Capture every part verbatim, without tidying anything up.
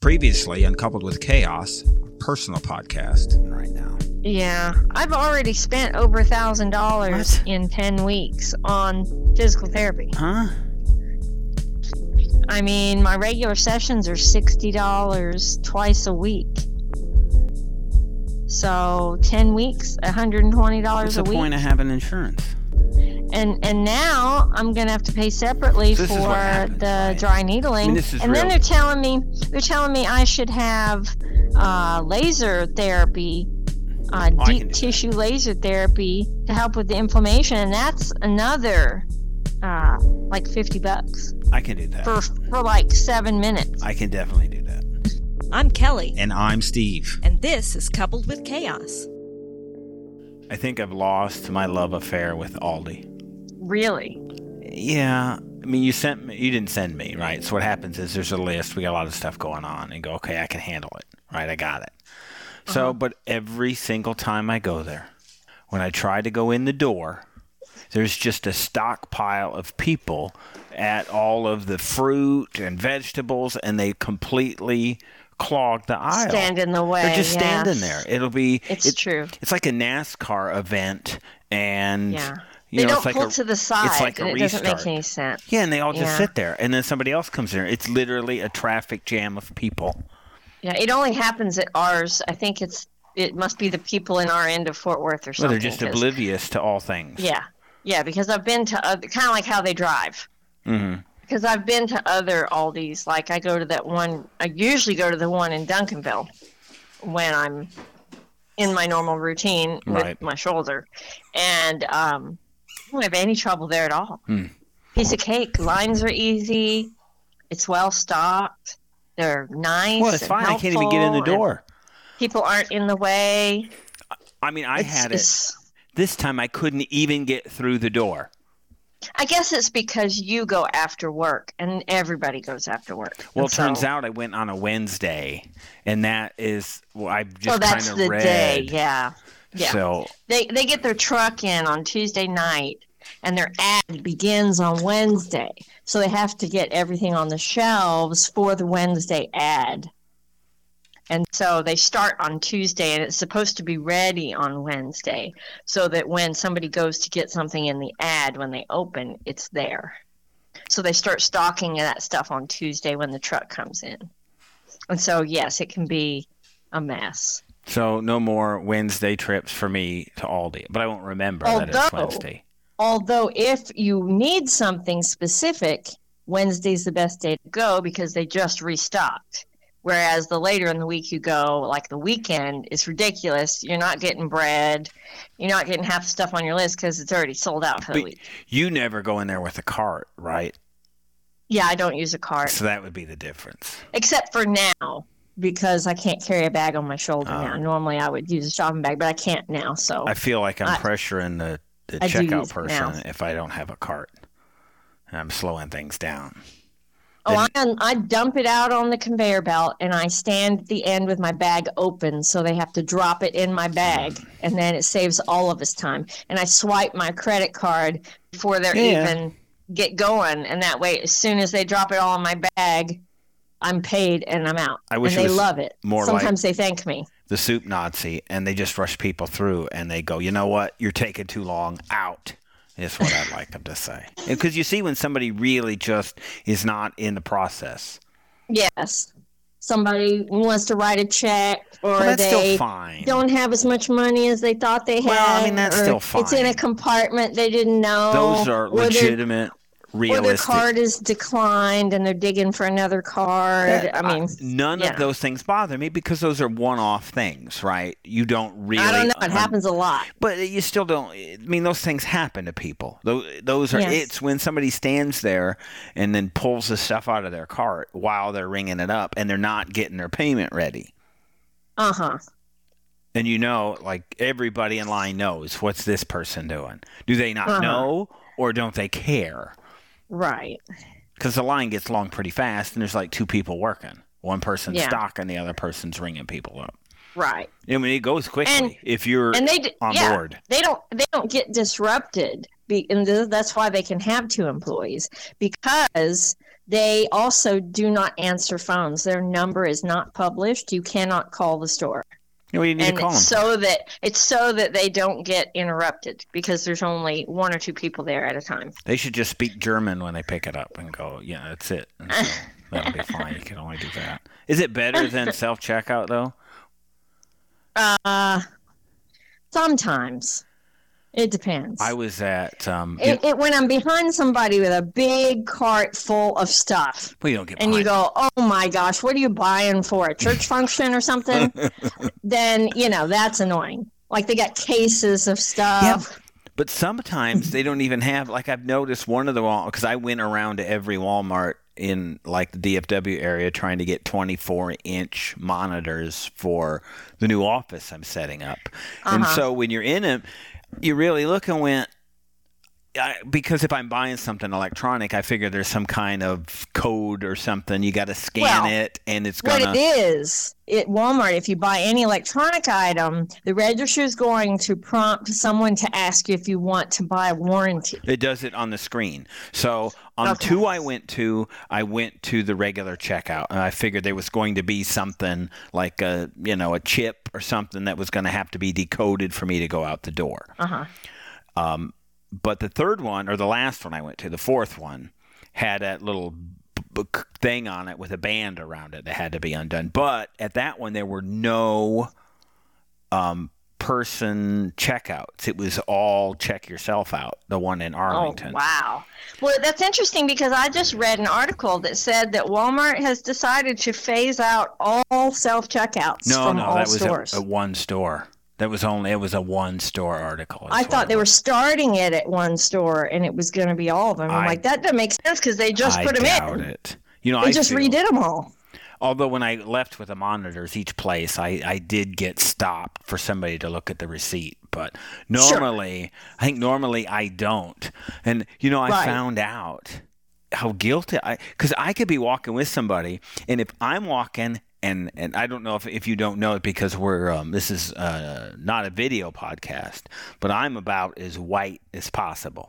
Previously, Uncoupled with Chaos, a personal podcast right now. Yeah, I've already spent over a thousand dollars in ten weeks on physical therapy. Huh? I mean, my regular sessions are sixty dollars twice a week. So ten weeks, one hundred twenty dollars a week. What's the point of having insurance? And and now I'm gonna have to pay separately This is what for happens, the right? dry needling. I mean, this is and then real. they're telling me they're telling me I should have uh, laser therapy, uh, Oh, I can deep do tissue laser therapy to help with the inflammation, and that's another uh, like fifty bucks I can do that. for for like seven minutes. I can definitely do that. I'm Kelly, And I'm Steve. and this is Coupled with Chaos. I think I've lost my love affair with Aldi. Really? Yeah. I mean, you sent me, you didn't send me, right? So what happens is there's a list. We got a lot of stuff going on and go, okay, I can handle it, right? I got it. So, Uh-huh. but every single time I go there, when I try to go in the door, there's just a stockpile of people at all of the fruit and vegetables, and they completely clog the aisle. Stand in the way. They're just yeah. standing there. It'll be It's it- true. It's like a NASCAR event, and Yeah. you They know, don't it's like pull a, to the side. It's like a and it doesn't restart. make any sense. Yeah, and they all just Yeah. sit there, and then somebody else comes in. It's literally a traffic jam of people. Yeah, it only happens at ours. I think it's it must be the people in our end of Fort Worth or Well, something. they're just 'cause- oblivious to all things. Yeah, yeah, because I've been to other, kind of like how they drive. Mm-hmm. Because I've been to other Aldis. Like I go to that one. I usually go to the one in Duncanville when I'm in my normal routine Right. with my shoulder, and um, I don't have any trouble there at all. Hmm. Piece of cake. Lines are easy. It's well stocked. They're nice. Well, it's and fine. I can't even get in the helpful, and door. People aren't in the way. I mean, I It's- had it. it's- This time I couldn't even get through the door. I guess it's because you go after work, and everybody goes after work. Well, And it turns so- out I went on a Wednesday, and that is, well, I just oh, that's kind of the read. day. Yeah, yeah. So, They they get their truck in on Tuesday night, and their ad begins on Wednesday. So they have to get everything on the shelves for the Wednesday ad. And so they start on Tuesday, and it's supposed to be ready on Wednesday, so that when somebody goes to get something in the ad, when they open, it's there. So they start stocking that stuff on Tuesday when the truck comes in. And so, yes, it can be a mess. so no more Wednesday trips for me to Aldi, but I won't remember that it's Although- Wednesday. Although if you need something specific, Wednesday's the best day to go because they just restocked. Whereas the later in the week you go, like the weekend, it's ridiculous. You're not getting bread. You're not getting half the stuff on your list because it's already sold out for the But week. you never go in there with a cart, right? Yeah, I don't use a cart. So that would be the difference. Except for now because I can't carry a bag on my shoulder Oh. now. Normally I would use a shopping bag, but I can't now. So I feel like I'm I- pressuring the, the I do use checkout it person now. if I don't have a cart. I'm slowing things down. Oh, I, I dump it out on the conveyor belt, and I stand at the end with my bag open, so they have to drop it in my bag, and then it saves all of us time. And I swipe my credit card before they're Yeah. even get going, and that way, as soon as they drop it all in my bag, I'm paid and I'm out. I wish and it they was love it. more like- Sometimes they thank me. The soup Nazi, and they just rush people through, and they go, you know what? You're taking too long. Out. Is what I'd like them to say. Because you see when somebody really just is not in the process. Yes. Somebody wants to write a check, or Well, that's they still fine. don't have as much money as they thought they had. Well, I mean, that's or still It's in fine. a compartment they didn't know. Those are or their- legitimate, Or their realistic. card is declined and they're digging for another card. That- I mean, none yeah. of those things bother me because those are one-off things, right? You don't really. I don't know. It un- happens a lot. But you still don't. I mean, those things happen to people. Those, those are. Yes. It's when somebody stands there and then pulls the stuff out of their cart while they're ringing it up, and they're not getting their payment ready. Uh huh. And you know, like everybody in line knows what's this person doing. Do they not Uh-huh. know, or don't they care? Right. Because the line gets long pretty fast, and there's like two people working. One person's Yeah. stocking, the other person's ringing people up. Right. I mean, it goes quickly And- if you're And they d- on yeah, board. They don't. They don't get disrupted. Be, and th- that's why they can have two employees because They also do not answer phones. Their number is not published. You cannot call the store. You know, you need and to call it's them. so that it's so that they don't get interrupted because there's only one or two people there at a time. They should just speak German when they pick it up and go, yeah, that's it. And so that'll be fine. You can only do that. Is it better than self-checkout, though? Uh, sometimes. It depends. I was at... Um, it, it, when I'm behind somebody with a big cart full of stuff, well, you don't get and you behind. go, oh my gosh, what are you buying for, a church function or something? Then, you know, that's annoying. Like they got cases of stuff. Yep. But sometimes they don't even have, like I've noticed one of the Walmart, because I went around to every Walmart in like the D F W area trying to get twenty-four inch monitors for the new office I'm setting up. Uh-huh. And so when you're in them, you really look and went, I, because if I'm buying something electronic, I figure there's some kind of code or something. You got to scan well, it, and it's going to... What it is, at Walmart, if you buy any electronic item, the register is going to prompt someone to ask you if you want to buy a warranty. It does it on the screen. So on okay. two I went to, I went to the regular checkout, and I figured there was going to be something like a, you know, a chip or something that was going to have to be decoded for me to go out the door. Uh-huh. Um, but the third one, or the last one I went to, the fourth one, had that little b- b- thing on it with a band around it that had to be undone. But at that one, there were no um, person checkouts. It was all check yourself out, the one in Arlington. Oh, wow. Well, that's interesting because I just read an article that said that Walmart has decided to phase out all self-checkouts no, from no, all that was stores. a, a one store. That was only it was a one store article. I thought they were starting it at one store and it was going to be all of them. I'm I, like, that doesn't make sense because they just I put them doubt in. It. You know, they I just feel, redid them all. Although when I left with the monitors each place, I, I did get stopped for somebody to look at the receipt. But normally, sure. I think normally I don't. And, you know, I right. found out how guilty I – because I could be walking with somebody, and if I'm walking – And and I don't know if if you don't know it because we're um, this is uh, not a video podcast, but I'm about as white as possible,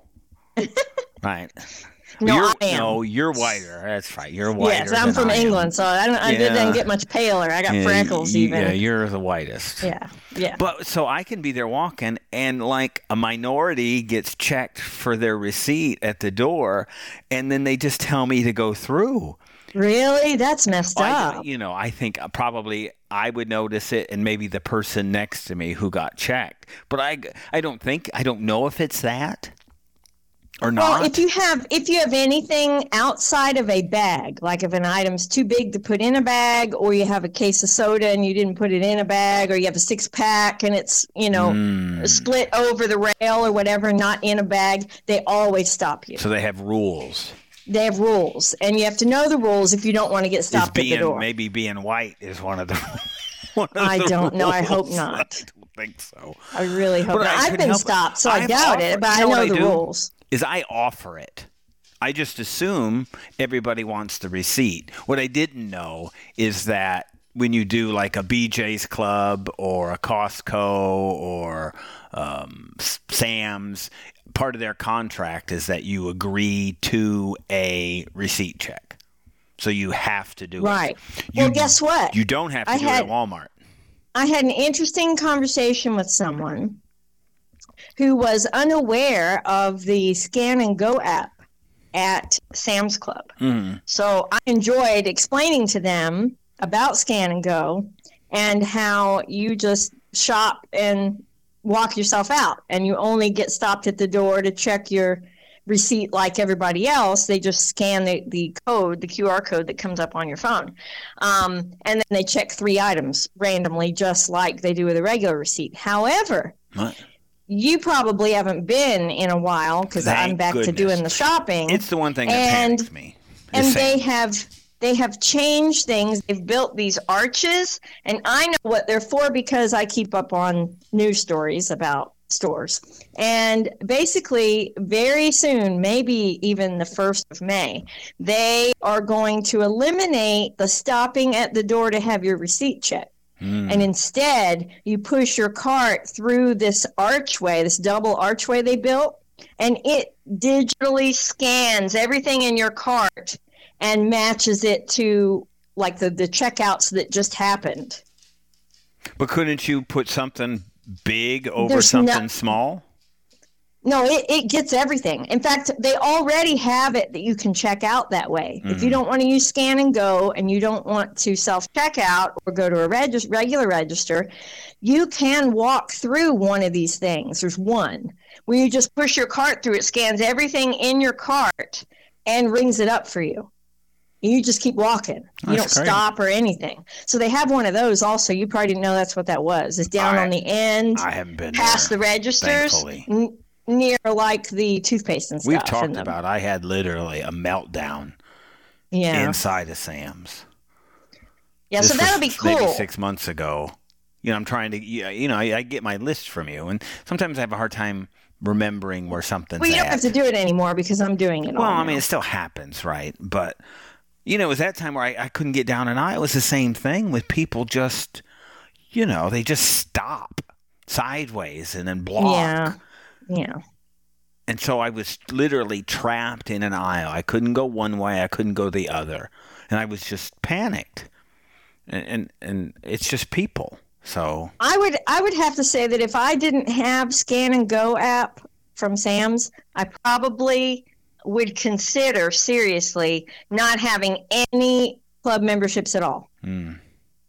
right? No, you're, I am. No, you're whiter. That's right. You're whiter. Yes, I'm than from I England, am. so I don't. I yeah. didn't get much paler. I got yeah, freckles you, even. Yeah, you're the whitest. Yeah, yeah. But so I can be there walking, and like a minority gets checked for their receipt at the door, and then they just tell me to go through. Really? That's messed I, up. you know, I think probably I would notice it and maybe the person next to me who got checked. But I, I don't think, I don't know if it's that or not. Well, if you have if you have anything outside of a bag, like if an item's too big to put in a bag, or you have a case of soda and you didn't put it in a bag, or you have a six pack and it's, you know, mm. split over the rail or whatever, not in a bag, they always stop you. So they have rules. They have rules, and you have to know the rules if you don't want to get stopped being, at the door. Maybe being white is one of the. One of I the don't know. rules. I hope not. I don't think so. I really hope but not. I I've been stopped, so I I've doubt offered, it, but you know I know I the do? rules. Is I offer it. I just assume everybody wants the receipt. What I didn't know is that when you do like a B J's Club or a Costco or um, Sam's, part of their contract is that you agree to a receipt check. So you have to do right. it. Right. Well, guess what? You don't have to I do had, it at Walmart. I had an interesting conversation with someone who was unaware of the Scan and Go app at Sam's Club. Mm-hmm. So I enjoyed explaining to them about Scan and Go and how you just shop and walk yourself out, and you only get stopped at the door to check your receipt like everybody else. They just scan the, the code, the Q R code that comes up on your phone. Um, and then they check three items randomly, just like they do with a regular receipt. However, what? You probably haven't been in a while because I'm back goodness. to doing the shopping. It's the one thing that and, panics me. And saying. they have... They have changed things. They've built these arches, and I know what they're for because I keep up on news stories about stores. And basically, very soon, maybe even the first of May, they are going to eliminate the stopping at the door to have your receipt checked. Mm. And instead, you push your cart through this archway, this double archway they built, and it digitally scans everything in your cart and matches it to like the, the checkouts that just happened. But couldn't you put something big over There's something no- small? No, it, it gets everything. In fact, they already have it that you can check out that way. Mm. If you don't want to use Scan and Go and you don't want to self-check out or go to a regis- regular register, you can walk through one of these things. There's one where you just push your cart through. It scans everything in your cart and rings it up for you. You just keep walking. You That's don't great. stop or anything. So they have one of those also. You probably didn't know that's what that was. It's down I, on the end. I haven't been past there, the registers. Thankfully. N- near like the toothpaste and stuff. We've talked about I had literally a meltdown yeah. inside of Sam's. Yeah, this so that'll be cool. Maybe six months ago. You know, I'm trying to, you know, I, I get my list from you, and sometimes I have a hard time remembering where something's Well, you don't at. have to do it anymore because I'm doing it Well, all I now. mean, it still happens, right? But, you know, it was that time where I, I couldn't get down an aisle. It was the same thing with people just, you know, they just stop sideways and then block. Yeah. Yeah. And so I was literally trapped in an aisle. I couldn't go one way. I couldn't go the other. And I was just panicked. And and, and it's just people. So I would I would have to say that if I didn't have Scan and Go app from Sam's, I probably would consider seriously not having any club memberships at all. Mm.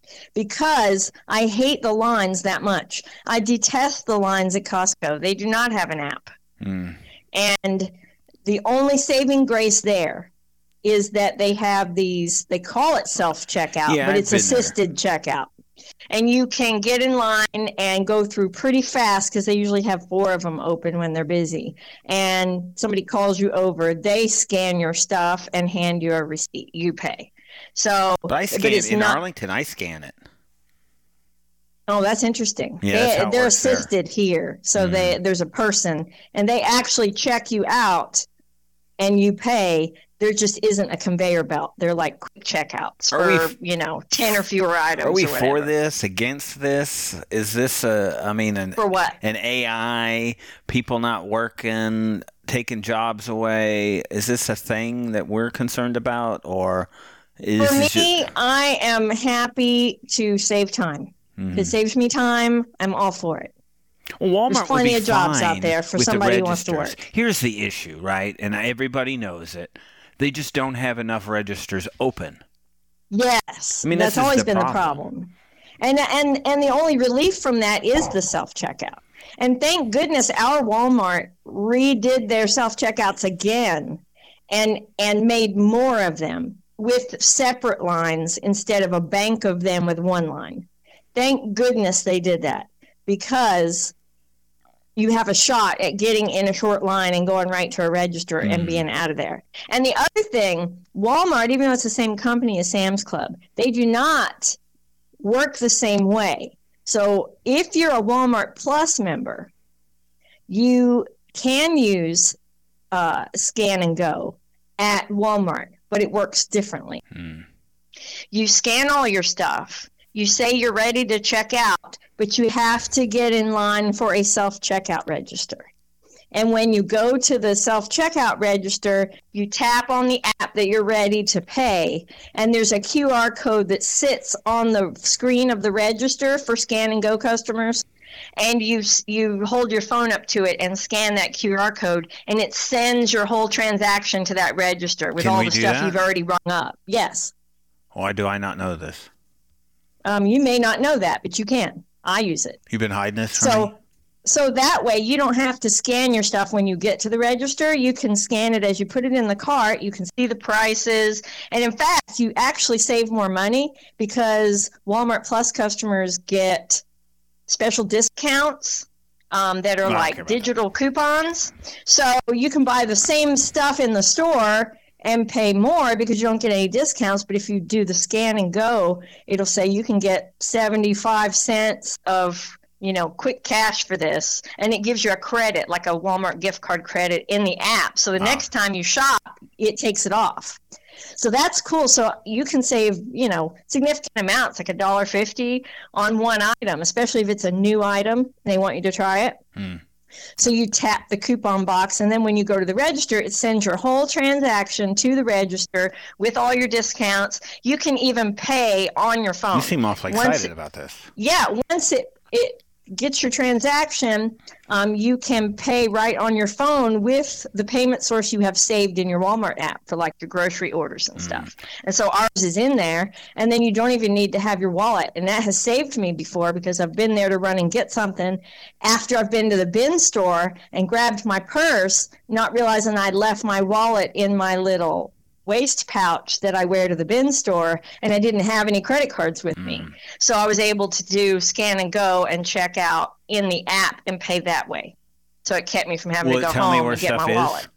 Because I hate the lines that much. I detest the lines at Costco. They do not have an app. Mm. And the only saving grace there is that they have these, they call it self-checkout, Yeah, but I've it's been assisted checkout. And you can get in line and go through pretty fast because they usually have four of them open when they're busy. And somebody calls you over, they scan your stuff and hand you a receipt. You pay. So, But I scan but it's it in not, Arlington. I scan it. Oh, that's interesting. Yeah, they, that's how it they're works there. assisted here. So Mm-hmm. they there's a person, and they actually check you out, and you pay. There just isn't a conveyor belt. They're like quick checkouts Are we for, f- you know, ten or fewer items. Are we or for whatever. this? Against this? Is this a? I mean, an For what? an A I? People not working, taking jobs away. Is this a thing that we're concerned about, or is For me, it just, I am happy to save time. Mhm. If it saves me time, I'm all for it. Well, Walmart There's plenty would be of jobs out fine there for with the somebody who wants to registers. work. Here's the issue, right? And everybody knows it. They just don't have enough registers open. Yes, I mean, that's this is always the been problem. the problem. And and and the only relief from that is the self checkout. And thank goodness our Walmart redid their self checkouts again, and and made more of them with separate lines instead of a bank of them with one line. Thank goodness they did that, because you have a shot at getting in a short line and going right to a register Mm. and being out of there. And the other thing, Walmart, even though it's the same company as Sam's Club, they do not work the same way. So if you're a Walmart Plus member, you can use uh, Scan and Go at Walmart, but it works differently. Hmm. You scan all your stuff. You say you're ready to check out, but you have to get in line for a self-checkout register. And when you go to the self-checkout register, you tap on the app that you're ready to pay, and there's a Q R code that sits on the screen of the register for Scan and Go customers. And you you hold your phone up to it and scan that Q R code, and it sends your whole transaction to that register with Can all we the do stuff that? you've already rung up. Yes. Why do I not know this? Um, you may not know that, but you can. I use it. You've been hiding this from So, me? so that way you don't have to scan your stuff when you get to the register. You can scan it as you put it in the cart. You can see the prices. And in fact, you actually save more money because Walmart Plus customers get special discounts um, that are No, I don't care like about digital coupons. So you can buy the same stuff in the store and pay more because you don't get any discounts. But if you do the Scan and Go, it'll say you can get seventy-five cents of, you know, quick cash for this. And it gives you a credit, like a Walmart gift card credit in the app. So the Wow. next time you shop, it takes it off. So that's cool. So you can save, you know, significant amounts, like a dollar fifty on one item, especially if it's a new item and they want you to try it. Hmm. So you tap the coupon box, and then when you go to the register, it sends your whole transaction to the register with all your discounts. You can even pay on your phone. You seem awfully Once excited it- about this. Yeah, once it, it gets your transaction, um, you can pay right on your phone with the payment source you have saved in your Walmart app for like your grocery orders and stuff. And so ours is in there, and then you don't even need to have your wallet. And that has saved me before because I've been there to run and get something after I've been to the bin store and grabbed my purse, not realizing I'd left my wallet in my little waist pouch that I wear to the bin store, and I didn't have any credit cards with me. So I was able to do scan and go and check out in the app and pay that way. So it kept me from having Will to it go tell me home where and get stuff my is? wallet.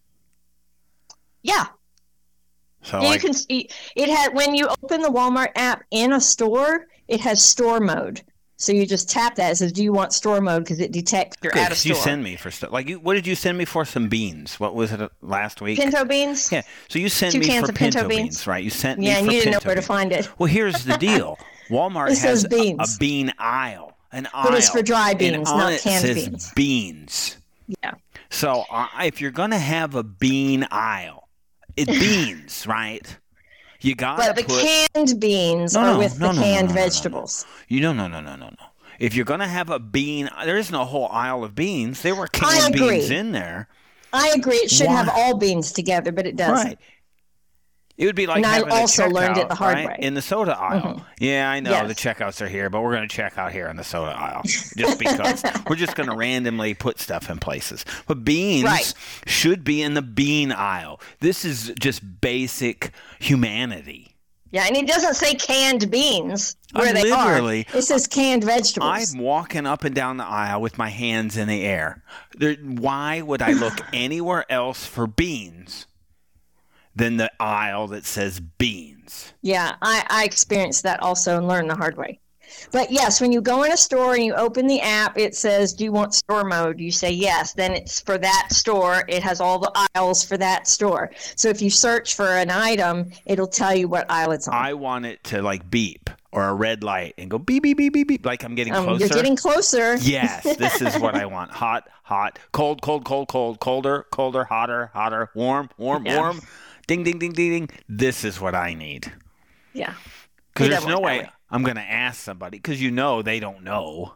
Yeah. So Yeah, like, you can see it had when you open the Walmart app in a store, it has store mode. So you just tap that. It says, "Do you want store mode?" Because it detects you're good, out of 'cause store. you send me for stuff. Like, you, what did you send me for? Some beans. What was it uh, last week? Pinto beans. Yeah. So you sent Two me cans for of pinto pinto beans, beans. right? You sent Yeah, me and for you didn't know pinto where to beans. find it. Well, here's the deal. Walmart It says has a, a beans. bean aisle. An aisle. But it's for dry and beans, on not it canned says beans. beans. Yeah. So uh, if you're going to have a bean aisle, it beans, right? You got But to the put... canned beans No, are no, with no, the no, no, canned no, no, no, no. vegetables. You know, no, no, no, no, no. If you're going to have a bean, there isn't a whole aisle of beans. There were I canned agree. beans in there. I agree. It should Why? have all beans together, but it doesn't. Right. It would be like And I having also a checkout, learned it the hard right? way. In the soda aisle. Yeah, I know Yes. the checkouts are here, but we're going to check out here in the soda aisle just because. We're just going to randomly put stuff in places. But beans Right. should be in the bean aisle. This is just basic humanity. Yeah, and it doesn't say canned beans where I'm they literally- are. It says canned vegetables. I'm walking up and down the aisle with my hands in the air. There, why would I look anywhere else for beans than the aisle that says beans? Yeah, I, I experienced that also and learned the hard way. But yes, when you go in a store and you open the app, it says, "Do you want store mode?" You say yes. Then it's for that store. It has all the aisles for that store. So if you search for an item, it'll tell you what aisle it's on. I want it to like beep or a red light and go beep, beep, beep, beep, beep, like I'm getting Um, closer. you're getting closer. Yes, this is what I want. Hot, hot, cold, cold, cold, cold, colder, colder, hotter, hotter, warm, warm, Yeah. warm. Ding, ding, ding, ding, ding. This is what I need. Yeah. Because It there's doesn't no work that way way. I'm going to ask somebody, because you know they don't know.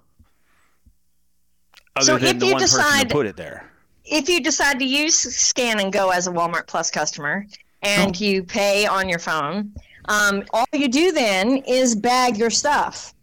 Other So than if the you one person who decide- put it there. If you decide to use Scan and Go as a Walmart Plus customer and you pay on your phone, um, all you do then is bag your stuff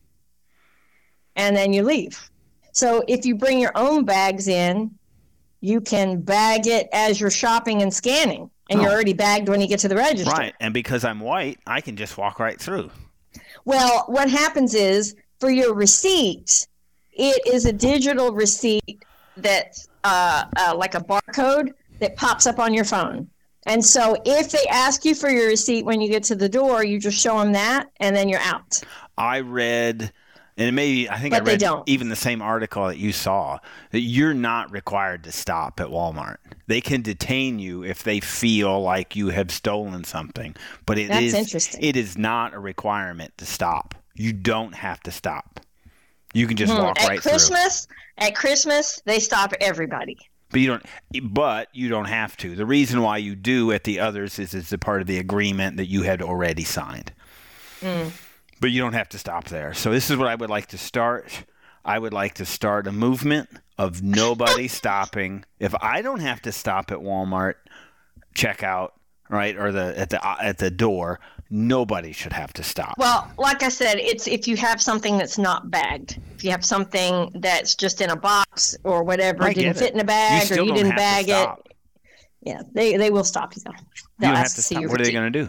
and then you leave. So if you bring your own bags in, you can bag it as you're shopping and scanning, and Oh. you're already bagged when you get to the register. Right. And because I'm white, I can just walk right through. Well, what happens is for your receipt, it is a digital receipt that's uh, uh, like a barcode that pops up on your phone. And so if they ask you for your receipt when you get to the door, you just show them that and then you're out. I read, and maybe I think But I they read don't. even the same article that you saw, that you're not required to stop at Walmart. They can detain you if they feel like you have stolen something, but it That's is interesting. it is not a requirement to stop. You don't have to stop. You can just Hmm. walk At right through. Christmas, at Christmas, they stop everybody. But you don't. But you don't have to. The reason why you do at the others is it's a part of the agreement that you had already signed. Mm. But you don't have to stop there. So this is what I would like to start. I would like to start a movement of nobody stopping. If I don't have to stop at Walmart checkout, right, or the at the at the door, nobody should have to stop. Well, like I said, it's if you have something that's not bagged. If you have something that's just in a box or whatever, I didn't get fit it. in a bag, still or you don't didn't have to bag it. stop. Yeah, they they will stop you though. You They'll don't have ask to see stop. your What are they receipt. going to do?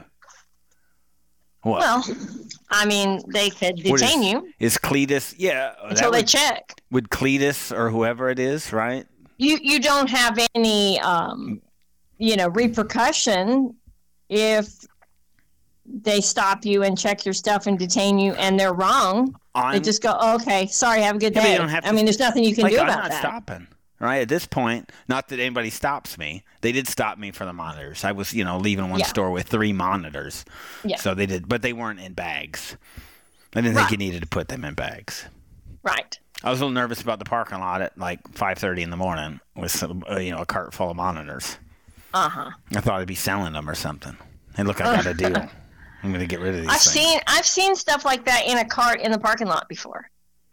What? Well, I mean, they could What detain is, you Is Cletus? Yeah, that until they would, check. would Cletus or whoever it is, right? You you don't have any um, you know, repercussion if they stop you and check your stuff and detain you and they're wrong. I'm, They just go, oh, okay, sorry, have a good Yeah, but you day. don't have I to- mean, there's nothing you can like, do I'm about not that. stopping. Right at this point, not that anybody stops me. They did stop me for the monitors. I was, you know, leaving one Yeah. store with three monitors. Yeah. So they did, but they weren't in bags. I didn't Right. think you needed to put them in bags. Right. I was a little nervous about the parking lot at like five thirty in the morning with some, uh, you know, a cart full of monitors. Uh-huh. I thought I'd be selling them or something. Hey, look, I got a deal. I'm going to get rid of these I've things. seen I've seen stuff like that in a cart in the parking lot before.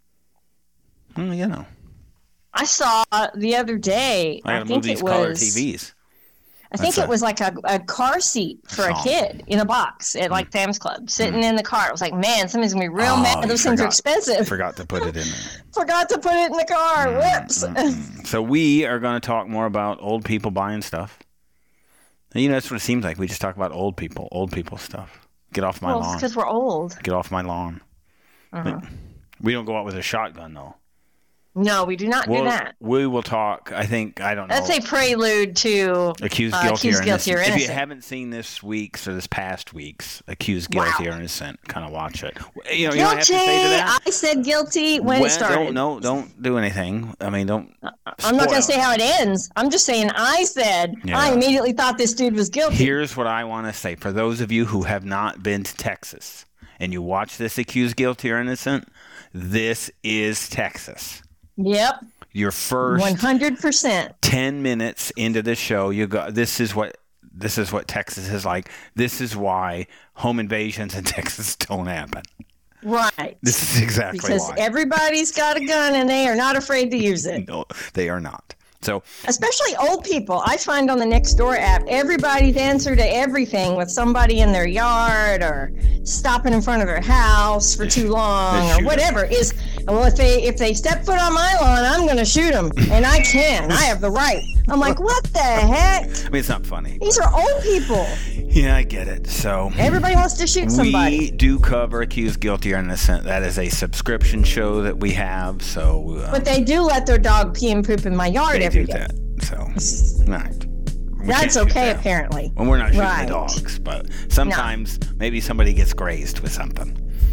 Well, you know. I saw the other day. I I got to think move these it color was. T Vs. I think That's it a- was like a, a car seat for a Song. kid in a box at like Sam's Club, sitting in the car. I was like, man, somebody's gonna be real Oh, mad. you Those things are forgot- expensive. Forgot to put it in there. Forgot to put it in the car. Whoops. Mm-mm. So we are going to talk more about old people buying stuff. And, you know, that's what it seems like. We just talk about old people, old people stuff. Get off my Well, it's lawn. because we're old. Get off my lawn. Uh-huh. We don't go out with a shotgun, though. No, we do not We'll, do that. We will talk, I think, I don't know. That's a prelude to Accused uh, Guilty, Accused or, Guilty innocent. or If you Innocent. haven't seen this week's or this past week's Accused Wow. Guilty or Innocent, kind of watch it. You know, you know what I have to Guilty. say to that? I said guilty when Well, it started. Don't, no, don't do anything. I mean, don't. I'm not going to spoil say it. how it ends. I'm just saying I said Yeah. I immediately thought this dude was guilty. Here's what I want to say. For those of you who have not been to Texas and you watch this Accused Guilty or Innocent, this is Texas. Yep, Your first one hundred percent. ten minutes into the show, you go, this is what this is what Texas is like. This is why home invasions in Texas don't happen. Right. This is exactly Because why. everybody's got a gun and they are not afraid to use it. No, they are not. So Especially old people. I find on the Nextdoor app, everybody's answer to everything with somebody in their yard or stopping in front of their house for too long They or shoot whatever is. Well, if they if they step foot on my lawn, I'm going to shoot them, and I can. I have the right. I'm like, what the heck? I mean, it's not funny. These are old people. Yeah, I get it. So Everybody wants to shoot somebody. we do cover Accused Guilty or Innocent. That is a subscription show that we have. So uh, But they do let their dog pee and poop in my yard they every do day. that. So right. We That's can't shoot okay, them. apparently. When we're not shooting Right. the dogs, but sometimes maybe somebody gets grazed with something.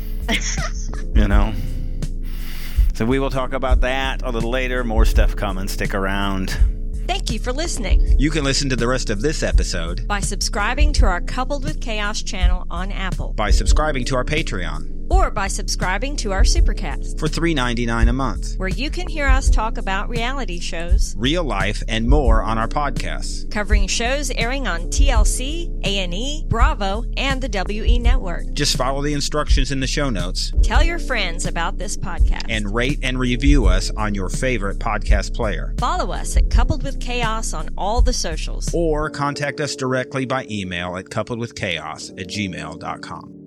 You know? So we will talk about that a little later. More stuff coming. Stick around. Thank you for listening. You can listen to the rest of this episode By subscribing to our Coupled with Chaos channel on Apple, by subscribing to our Patreon or by subscribing to our Supercast, for three dollars and ninety-nine cents a month. where you can hear us talk about reality shows, Real life and more on our podcasts. covering shows airing on T L C, A and E, Bravo, and the W E Network. Just follow the instructions in the show notes Tell your friends about this podcast. and rate and review us on your favorite podcast player. Follow us at Coupled with Chaos on all the socials. Or contact us directly by email at coupledwithchaos at gmail dot com.